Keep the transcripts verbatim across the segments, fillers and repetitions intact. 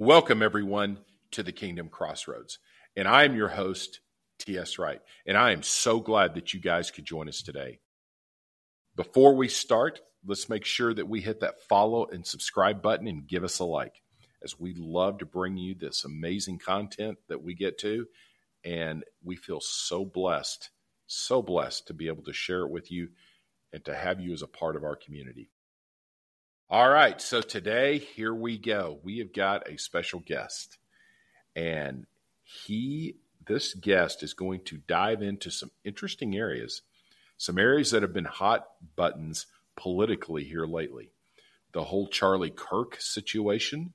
Welcome, everyone, to the Kingdom Crossroads. And I am your host, T S. Wright. And I am so glad that you guys could join us today. Before we start, let's make sure that we hit that follow and subscribe button and give us a like, as we love to bring you this amazing content that we get to. And we feel so blessed, so blessed to be able to share it with you and to have you as a part of our community. All right, so today, here we go. We have got a special guest, and he, this guest is going to dive into some interesting areas, some areas that have been hot buttons politically here lately. The whole Charlie Kirk situation,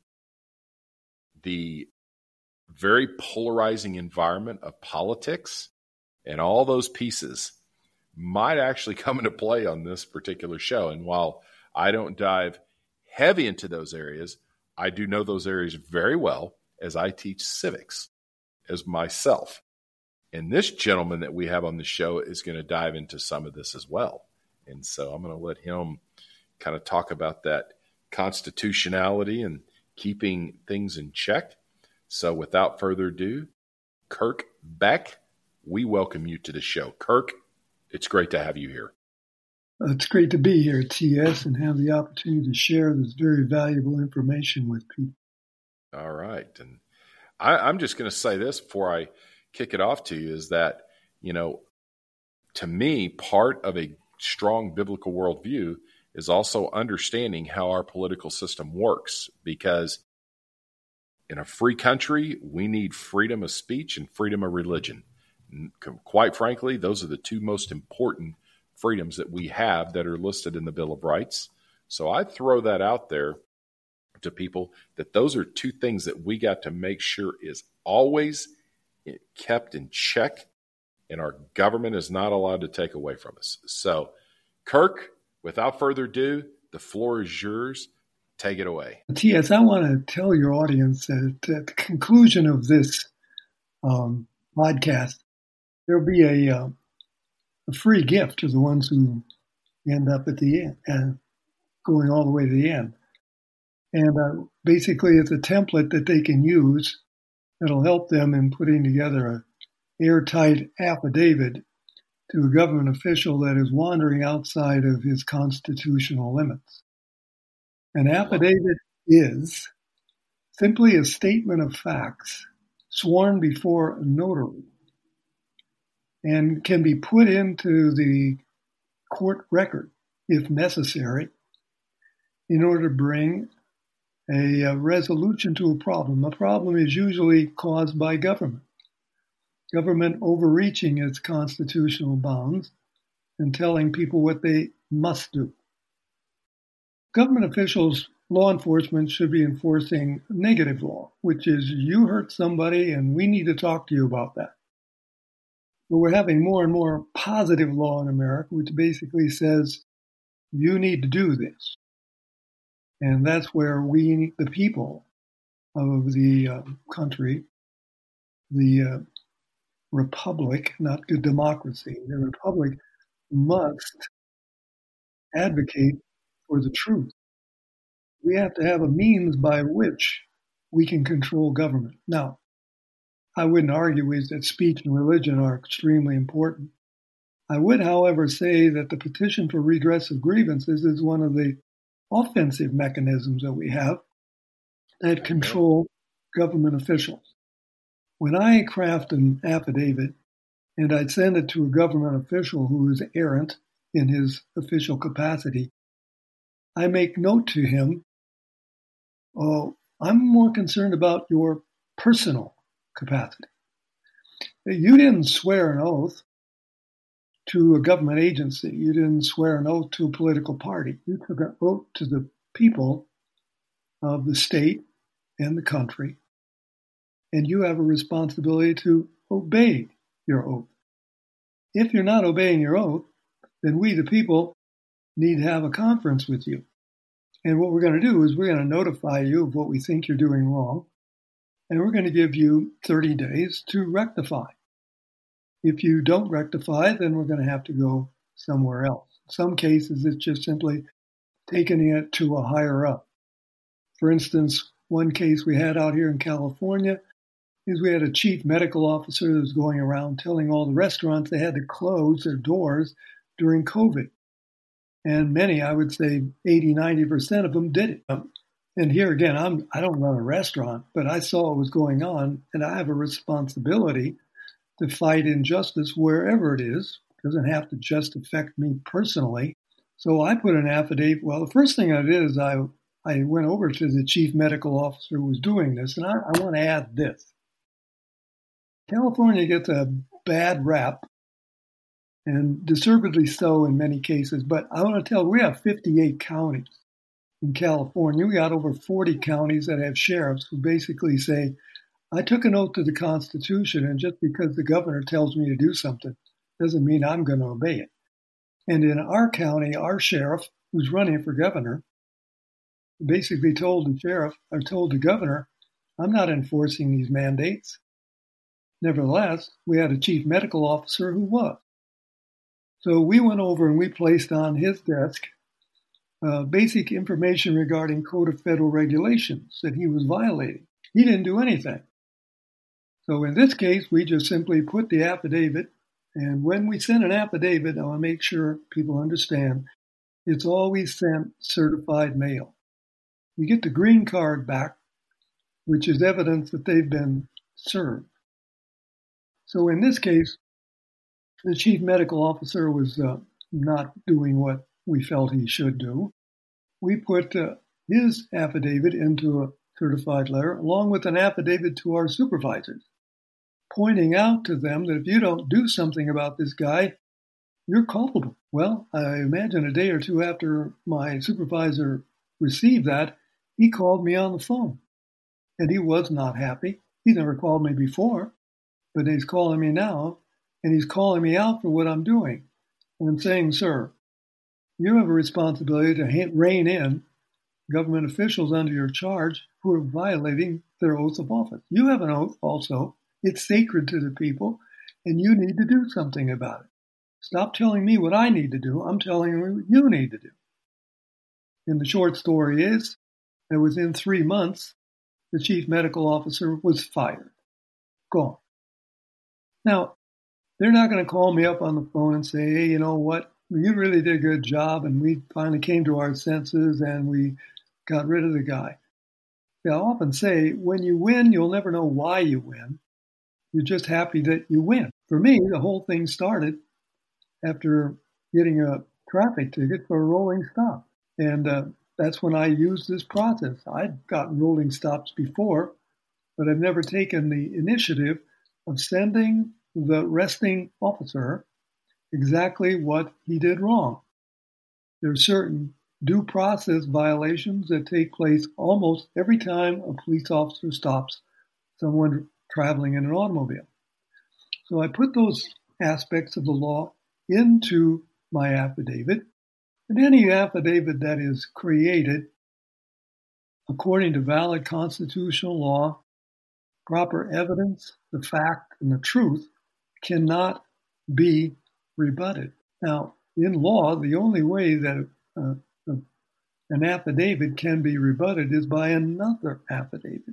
the very polarizing environment of politics, and all those pieces might actually come into play on this particular show. And while I don't dive heavy into those areas, I do know those areas very well, as I teach civics as myself. And this gentleman that we have on the show is going to dive into some of this as well. And so I'm going to let him kind of talk about that constitutionality and keeping things in check. So without further ado, Kirk Beck, we welcome you to the show. Kirk, it's great to have you here. It's great to be here, T S, and have the opportunity to share this very valuable information with people. All right. And I, I'm just going to say this before I kick it off to you is that, you know, to me, part of a strong biblical worldview is also understanding how our political system works, because in a free country, we need freedom of speech and freedom of religion. And quite frankly, those are the two most important freedoms that we have that are listed in the Bill of Rights. So I throw that out there to people, that those are two things that we got to make sure is always kept in check, and our government is not allowed to take away from us. So, Kirk, without further ado, the floor is yours. Take it away. T S, I want to tell your audience that at the conclusion of this um, podcast, there'll be a uh, a free gift to the ones who end up at the end and going all the way to the end. And uh, basically, it's a template that they can use that'll help them in putting together an airtight affidavit to a government official that is wandering outside of his constitutional limits. An affidavit is simply a statement of facts sworn before a notary, and can be put into the court record, if necessary, in order to bring a, a resolution to a problem. A problem is usually caused by government. Government overreaching its constitutional bounds and telling people what they must do. Government officials, law enforcement, should be enforcing negative law, which is you hurt somebody and we need to talk to you about that. But we're having more and more positive law in America, which basically says you need to do this. And that's where we, the people of the uh, country, the uh, republic, not good democracy, the republic must advocate for the truth. We have to have a means by which we can control government. Now, I wouldn't argue with that speech and religion are extremely important. I would, however, say that the petition for redress of grievances is one of the offensive mechanisms that we have that control government officials. When I craft an affidavit and I'd send it to a government official who is errant in his official capacity, I make note to him, oh, I'm more concerned about your personal capacity. You didn't swear an oath to a government agency. You didn't swear an oath to a political party. You took an oath to the people of the state and the country, and you have a responsibility to obey your oath. If you're not obeying your oath, then we, the people, need to have a conference with you. And what we're going to do is we're going to notify you of what we think you're doing wrong, and we're going to give you thirty days to rectify. If you don't rectify, then we're going to have to go somewhere else. In some cases, it's just simply taking it to a higher up. For instance, one case we had out here in California is we had a chief medical officer that was going around telling all the restaurants they had to close their doors during COVID. And many, I would say eighty, ninety percent of them did it. Um, and here again, I'm, I don't run a restaurant, but I saw what was going on, and I have a responsibility to fight injustice wherever it is. It doesn't have to just affect me personally. So I put an affidavit. Well, the first thing I did is I, I went over to the chief medical officer who was doing this, and I, I want to add this. California gets a bad rap, and deservedly so in many cases, but I want to tell you, we have fifty-eight counties in California. We got over forty counties that have sheriffs who basically say, I took an oath to the Constitution, and just because the governor tells me to do something doesn't mean I'm going to obey it. And in our county, our sheriff, who's running for governor, basically told the sheriff, or told the governor, I'm not enforcing these mandates. Nevertheless, we had a chief medical officer who was. So we went over and we placed on his desk uh, basic information regarding Code of Federal Regulations that he was violating. He didn't do anything. So in this case, we just simply put the affidavit, and when we send an affidavit, I want to make sure people understand, it's always sent certified mail. You get the green card back, which is evidence that they've been served. So in this case, the chief medical officer was uh, not doing what we felt he should do. We put uh, his affidavit into a certified letter, along with an affidavit to our supervisors, pointing out to them that if you don't do something about this guy, you're culpable. Well, I imagine a day or two after my supervisor received that, he called me on the phone. And he was not happy. He's never called me before, but he's calling me now, and he's calling me out for what I'm doing. And I'm saying, sir, you have a responsibility to rein in government officials under your charge who are violating their oath of office. You have an oath also. It's sacred to the people, and you need to do something about it. Stop telling me what I need to do. I'm telling you what you need to do. And the short story is that within three months, the chief medical officer was fired. Gone. Now, they're not going to call me up on the phone and say, hey, you know what? You really did a good job, and we finally came to our senses, and we got rid of the guy. I often say, when you win, you'll never know why you win. You're just happy that you win. For me, the whole thing started after getting a traffic ticket for a rolling stop. And uh, that's when I used this process. I'd gotten rolling stops before, but I've never taken the initiative of sending the arresting officer exactly what he did wrong. There are certain due process violations that take place almost every time a police officer stops someone traveling in an automobile. So I put those aspects of the law into my affidavit, and any affidavit that is created according to valid constitutional law, proper evidence, the fact, and the truth cannot be rebutted. Now, in law, the only way that uh, an affidavit can be rebutted is by another affidavit.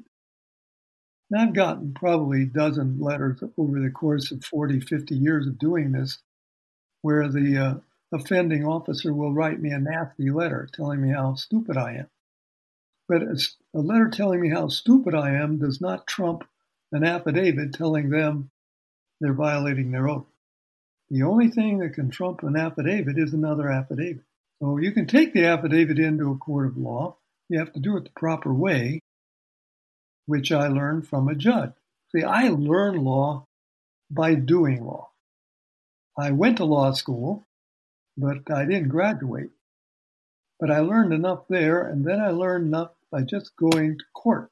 And I've gotten probably a dozen letters over the course of forty, fifty years of doing this, where the uh, offending officer will write me a nasty letter telling me how stupid I am. But a letter telling me how stupid I am does not trump an affidavit telling them they're violating their oath. The only thing that can trump an affidavit is another affidavit. So you can take the affidavit into a court of law. You have to do it the proper way, which I learned from a judge. See, I learn law by doing law. I went to law school, but I didn't graduate. But I learned enough there, and then I learned enough by just going to court.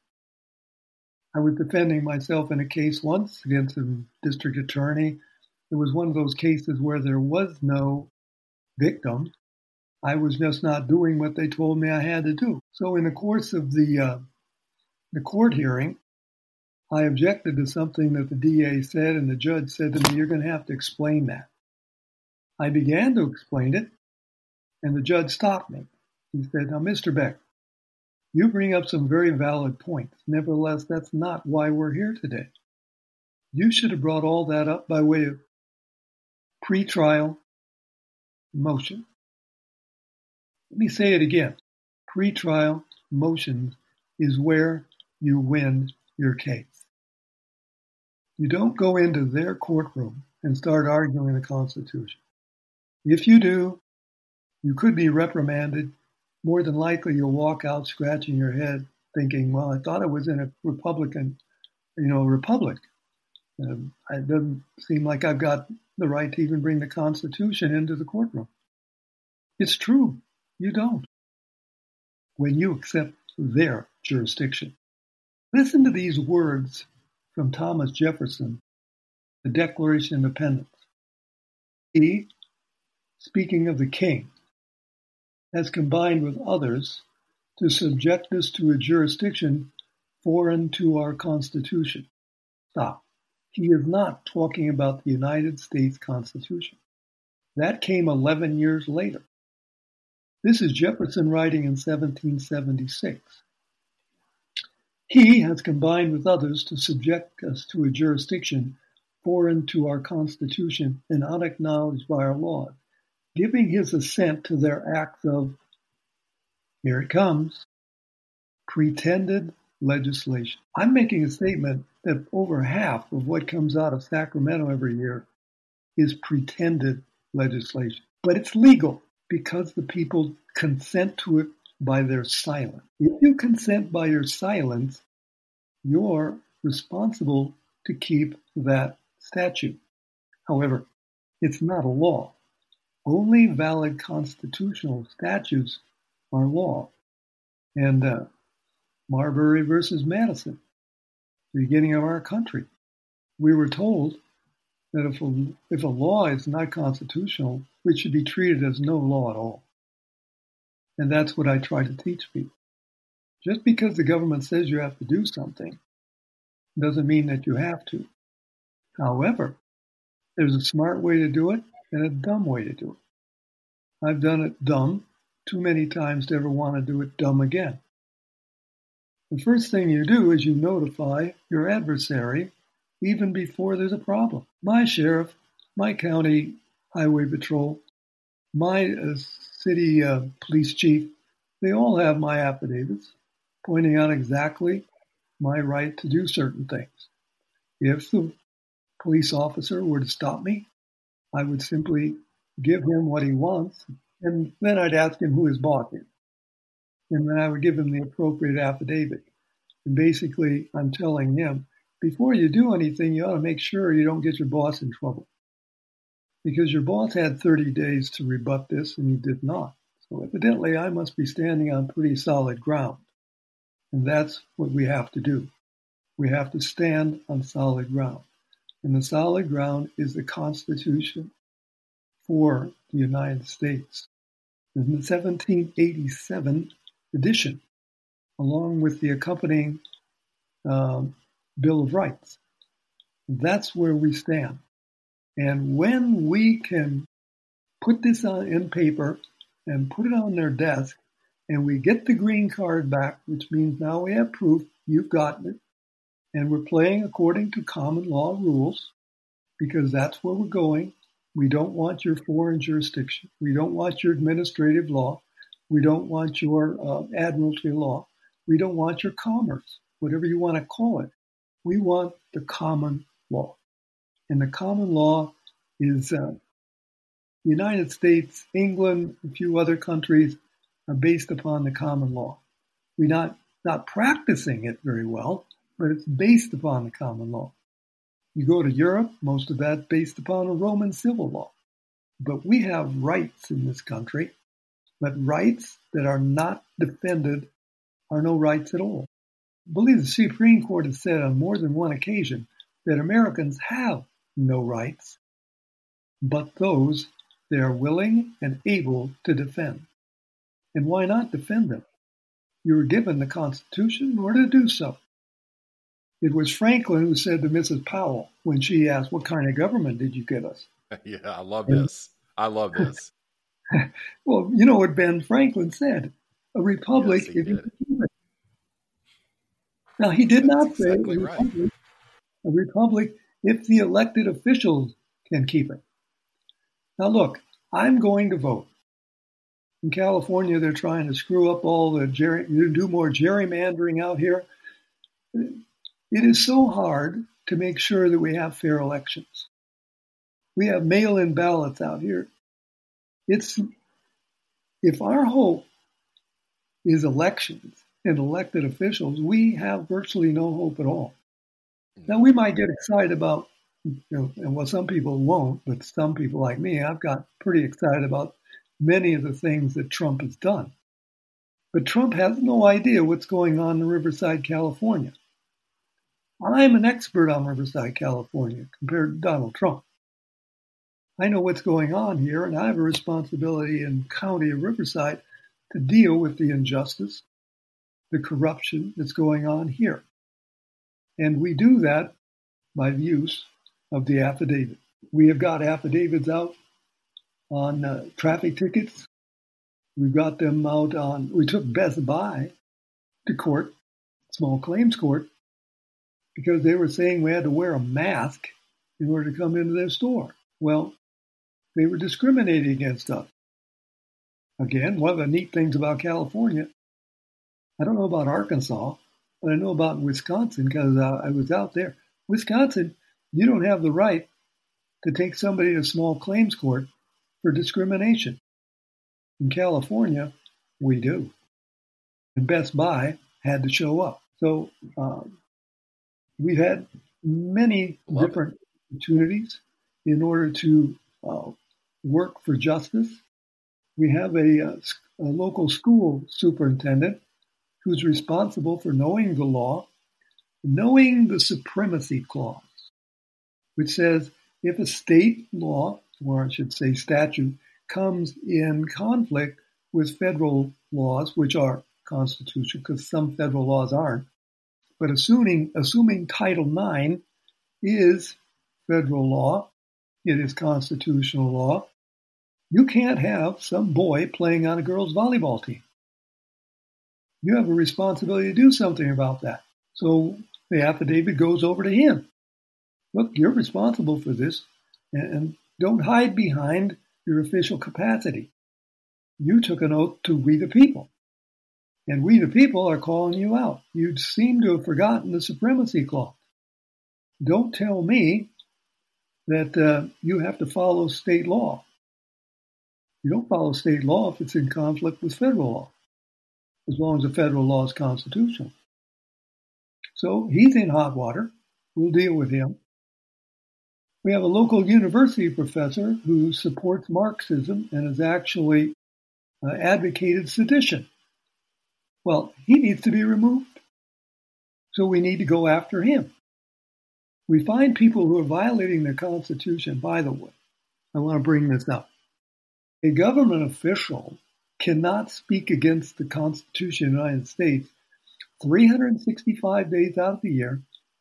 I was defending myself in a case once against a district attorney. It was one of those cases where there was no victim. I was just not doing what they told me I had to do. So in the course of the uh, the court hearing, I objected to something that the D A said, and the judge said to me, you're going to have to explain that. I began to explain it, and the judge stopped me. He said, now, Mister Beck, You bring up some very valid points. Nevertheless, that's not why we're here today. You should have brought all that up by way of pretrial motion. Let me say it again. Pretrial motion is where you win your case. You don't go into their courtroom and start arguing the Constitution. If you do, you could be reprimanded. More than likely, you'll walk out scratching your head thinking, well, I thought I was in a Republican, you know, republic. Um, it doesn't seem like I've got the right to even bring the Constitution into the courtroom. It's true. You don't. When you accept their jurisdiction. Listen to these words from Thomas Jefferson, the Declaration of Independence. He, speaking of the king, has combined with others to subject us to a jurisdiction foreign to our Constitution. Stop. He is not talking about the United States Constitution. That came eleven years later. This is Jefferson writing in seventeen seventy-six. He has combined with others to subject us to a jurisdiction foreign to our Constitution and unacknowledged by our laws, giving his assent to their acts of, here it comes, pretended legislation. I'm making a statement that over half of what comes out of Sacramento every year is pretended legislation. But it's legal because the people consent to it by their silence. If you consent by your silence, you're responsible to keep that statute. However, it's not a law. Only valid constitutional statutes are law. And uh, Marbury versus Madison, the beginning of our country, we were told that if a, if a law is not constitutional, it should be treated as no law at all. And that's what I try to teach people. Just because the government says you have to do something doesn't mean that you have to. However, there's a smart way to do it and a dumb way to do it. I've done it dumb too many times to ever want to do it dumb again. The first thing you do is you notify your adversary even before there's a problem. My sheriff, my county highway patrol, my uh, city uh, police chief, they all have my affidavits pointing out exactly my right to do certain things. If the police officer were to stop me, I would simply give him what he wants, and then I'd ask him who his boss is. And then I would give him the appropriate affidavit. And basically, I'm telling him, before you do anything, you ought to make sure you don't get your boss in trouble. Because your boss had thirty days to rebut this, and you did not. So evidently, I must be standing on pretty solid ground. And that's what we have to do. We have to stand on solid ground. And the solid ground is the Constitution for the United States. In the seventeen eighty-seven edition, along with the accompanying um, Bill of Rights. That's where we stand. And when we can put this on in paper and put it on their desk, and we get the green card back, which means now we have proof you've gotten it, and we're playing according to common law rules, because that's where we're going. We don't want your foreign jurisdiction. We don't want your administrative law. We don't want your uh, admiralty law. We don't want your commerce, whatever you want to call it. We want the common law. And the common law is uh, the United States, England, a few other countries are based upon the common law. We're not, not practicing it very well, but it's based upon the common law. You go to Europe, most of that's based upon a Roman civil law. But we have rights in this country, but rights that are not defended are no rights at all. I believe the Supreme Court has said on more than one occasion that Americans have no rights, but those they are willing and able to defend. And why not defend them? You were given the Constitution in order to do so. It was Franklin who said to Missus Powell when she asked, "What kind of government did you give us?" Yeah, I love this. I love this. Well, you know what Ben Franklin said. A republic, Yes, he if you did. keep it, Now, he did That's not say exactly a right. republic, a republic if the elected officials can keep it. Now, look, I'm going to vote. In California, they're trying to screw up all the gerry, do more gerrymandering out here. It is so hard to make sure that we have fair elections. We have mail-in ballots out here. It's if our hope is elections and elected officials, we have virtually no hope at all. Now, we might get excited about, you know, and well, some people won't, but some people like me, I've got pretty excited about many of the things that Trump has done. But Trump has no idea what's going on in Riverside, California. I'm an expert on Riverside, California, compared to Donald Trump. I know what's going on here, and I have a responsibility in the county of Riverside to deal with the injustice, the corruption that's going on here. And we do that by the use of the affidavit. We have got affidavits out on uh, traffic tickets. We've got them out on, we took Best Buy to court, small claims court, because they were saying we had to wear a mask in order to come into their store. Well, they were discriminating against us. Again, one of the neat things about California, I don't know about Arkansas, but I know about Wisconsin because uh, I was out there. Wisconsin, you don't have the right to take somebody to small claims court for discrimination. In California, we do. And Best Buy had to show up. So um, we've had many Love different it. opportunities in order to uh, work for justice. We have a, a, a local school superintendent who's responsible for knowing the law, knowing the supremacy clause, which says if a state law, or I should say statute, comes in conflict with federal laws, which are constitutional, because some federal laws aren't, but assuming, assuming Title nine is federal law, it is constitutional law, you can't have some boy playing on a girls' volleyball team. You have a responsibility to do something about that. So the affidavit goes over to him. Look, you're responsible for this, and don't hide behind your official capacity. You took an oath to we the people, and we the people are calling you out. You seem to have forgotten the supremacy clause. Don't tell me that uh, you have to follow state law. You don't follow state law if it's in conflict with federal law, as long as the federal law is constitutional. So he's in hot water. We'll deal with him. We have a local university professor who supports Marxism and has actually uh, advocated sedition. Well, he needs to be removed. So we need to go after him. We find people who are violating the Constitution. By the way, I want to bring this up. A government official cannot speak against the Constitution of the United States three hundred sixty-five days out of the year,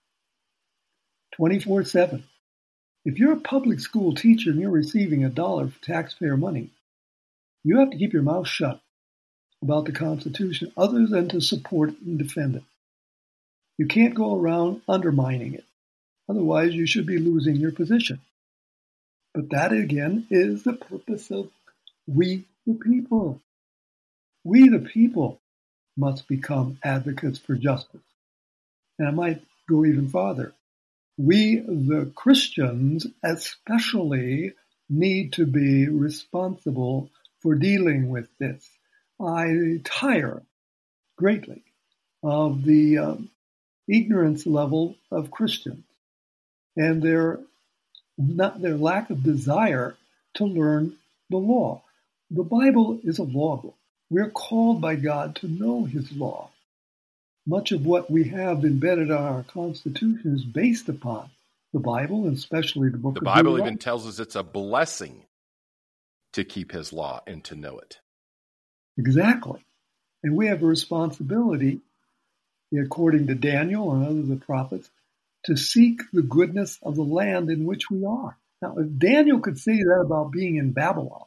twenty-four seven. If you're a public school teacher and you're receiving a dollar for taxpayer money, you have to keep your mouth shut about the Constitution other than to support it and defend it. You can't go around undermining it. Otherwise, you should be losing your position. But that, again, is the purpose of we the people. We the people must become advocates for justice. And I might go even farther. We, the Christians, especially need to be responsible for dealing with this. I tire greatly of the um, ignorance level of Christians and their not their lack of desire to learn the law. The Bible is a law book. We're called by God to know his law. Much of what we have embedded in our Constitution is based upon the Bible, and especially the book the of Bible Deuteronomy. even tells us it's a blessing to keep his law and to know it. Exactly. And we have a responsibility, according to Daniel and others of the prophets, to seek the goodness of the land in which we are. Now, if Daniel could say that about being in Babylon,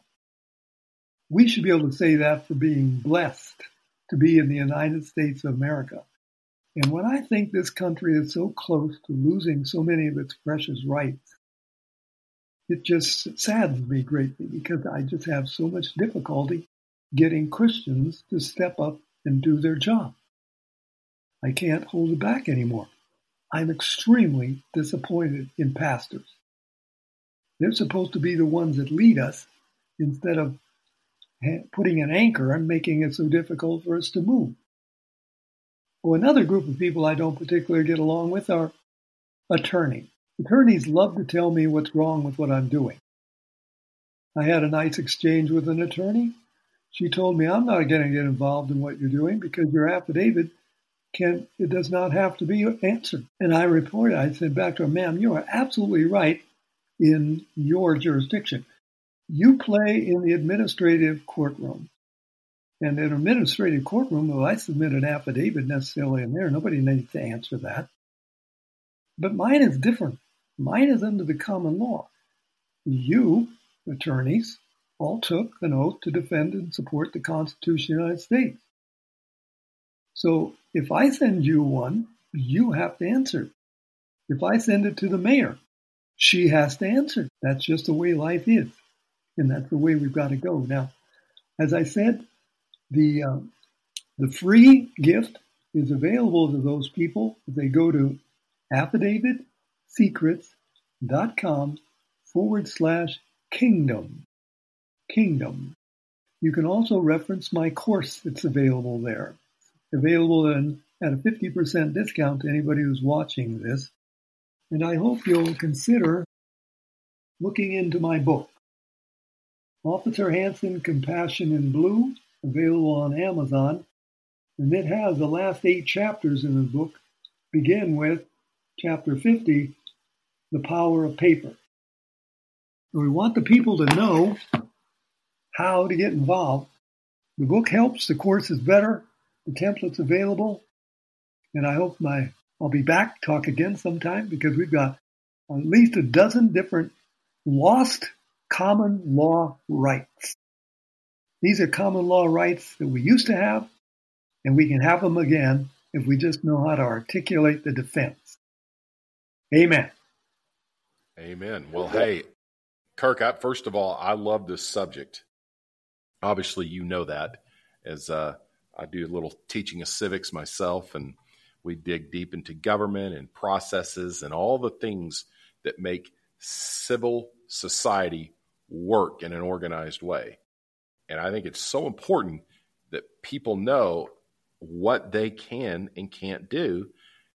we should be able to say that for being blessed to be in the United States of America. And when I think this country is so close to losing so many of its precious rights, it just saddens me greatly because I just have so much difficulty getting Christians to step up and do their job. I can't hold it back anymore. I'm extremely disappointed in pastors. They're supposed to be the ones that lead us instead of putting an anchor and making it so difficult for us to move. Well, another group of people I don't particularly get along with are attorneys. Attorneys love to tell me what's wrong with what I'm doing. I had a nice exchange with an attorney. She told me, I'm not going to get involved in what you're doing because your affidavit can, it does not have to be answered. And I reported, I said back to her, ma'am, you are absolutely right in your jurisdiction. You play in the administrative courtroom. And in an administrative courtroom, well, I submit an affidavit necessarily in there. Nobody needs to answer that. But mine is different. Mine is under the common law. You, attorneys, all took an oath to defend and support the Constitution of the United States. So if I send you one, you have to answer. If I send it to the mayor, she has to answer. That's just the way life is. And that's the way we've got to go. Now, as I said, the uh, the free gift is available to those people if they go to affidavitsecrets.com forward slash kingdom. Kingdom. You can also reference my course that's available there. Available in, at a fifty percent discount to anybody who's watching this. And I hope you'll consider looking into my book. Officer Hanson, Compassion in Blue, available on Amazon. And it has the last eight chapters in the book begin with chapter fifty, The Power of Paper. So we want the people to know how to get involved. The book helps, the course is better, the template's available, and I hope my I'll be back, talk again sometime, because we've got at least a dozen different lost common law rights. These are common law rights that we used to have, and we can have them again if we just know how to articulate the defense. Amen. Amen. Well, hey, Kirk, I, first of all, I love this subject. Obviously, you know that, as uh, I do a little teaching of civics myself, and we dig deep into government and processes and all the things that make civil society work in an organized way. And I think it's so important that people know what they can and can't do.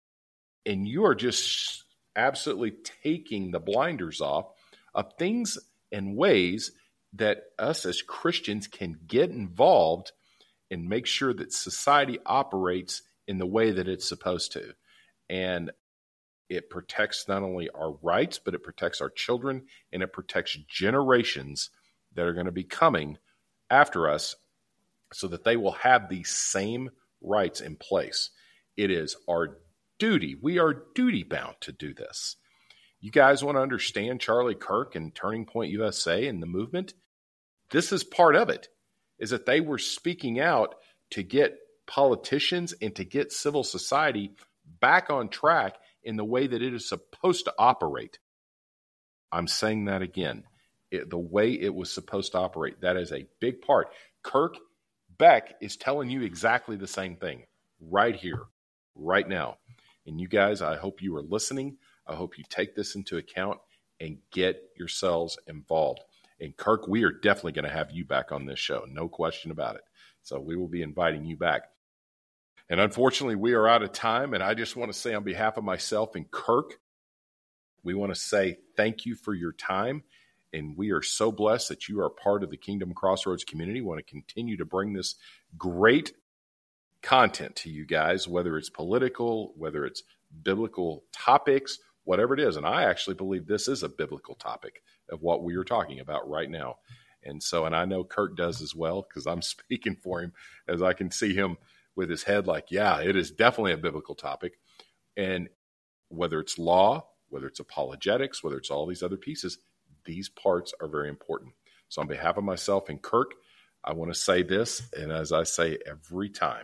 And you are just absolutely taking the blinders off of things and ways that us as Christians can get involved and make sure that society operates in the way that it's supposed to. And it protects not only our rights, but it protects our children, and it protects generations that are going to be coming after us so that they will have these same rights in place. It is our duty. We are duty bound to do this. You guys want to understand Charlie Kirk and Turning Point U S A and the movement? This is part of it, is that they were speaking out to get politicians and to get civil society back on track in the way that it is supposed to operate. I'm saying that again. It, the way it was supposed to operate, that is a big part. Kirk Beck is telling you exactly the same thing right here, right now. And you guys, I hope you are listening. I hope you take this into account and get yourselves involved. And Kirk, we are definitely going to have you back on this show. No question about it. So we will be inviting you back. And unfortunately, we are out of time. And I just want to say on behalf of myself and Kirk, we want to say thank you for your time. And we are so blessed that you are part of the Kingdom Crossroads community. We want to continue to bring this great content to you guys, whether it's political, whether it's biblical topics, whatever it is. And I actually believe this is a biblical topic of what we are talking about right now. And so, and I know Kirk does as well, because I'm speaking for him as I can see him with his head like, yeah, it is definitely a biblical topic. And whether it's law, whether it's apologetics, whether it's all these other pieces, these parts are very important. So on behalf of myself and Kirk, I want to say this, and as I say every time,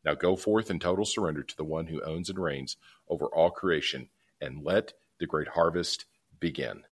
Now go forth in total surrender to the one who owns and reigns over all creation, and let the great harvest begin.